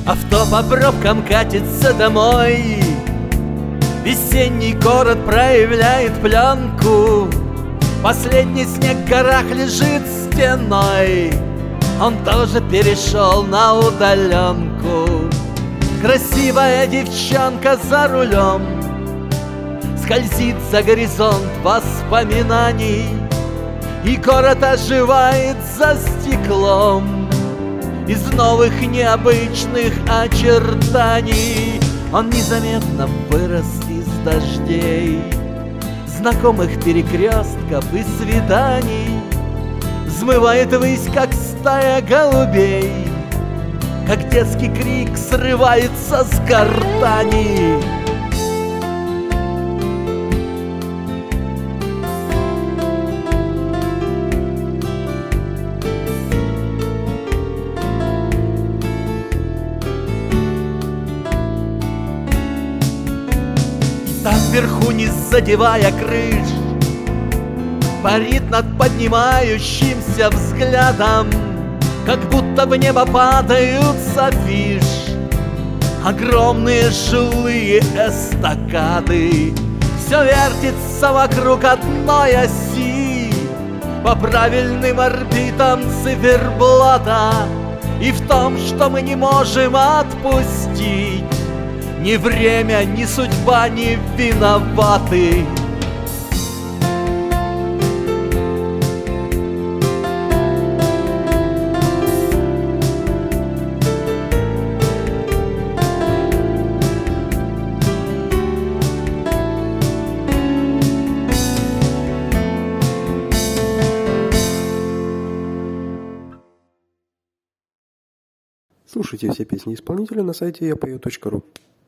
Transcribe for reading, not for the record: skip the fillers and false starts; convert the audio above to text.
Авто по пробкам катится домой, весенний город проявляет пленку. Последний снег в горах лежит стеной, он тоже перешел на удаленку. Красивая девчонка за рулем скользит за горизонт воспоминаний, и город оживает за стеклом из новых необычных очертаний. Он незаметно вырос из дождей, знакомых перекрестков и свиданий, взмывает ввысь, как стая голубей, как детский крик срывается с гортани. Там вверху, не задевая крыш, парит над поднимающимся взглядом, как будто в небо падают с афиш огромные жилые эстакады. Все вертится вокруг одной оси, по правильным орбитам циферблата, и в том, что мы не можем отпустить, ни время, ни судьба не виноваты. Слушайте все песни исполнителя на сайте yapою.ru.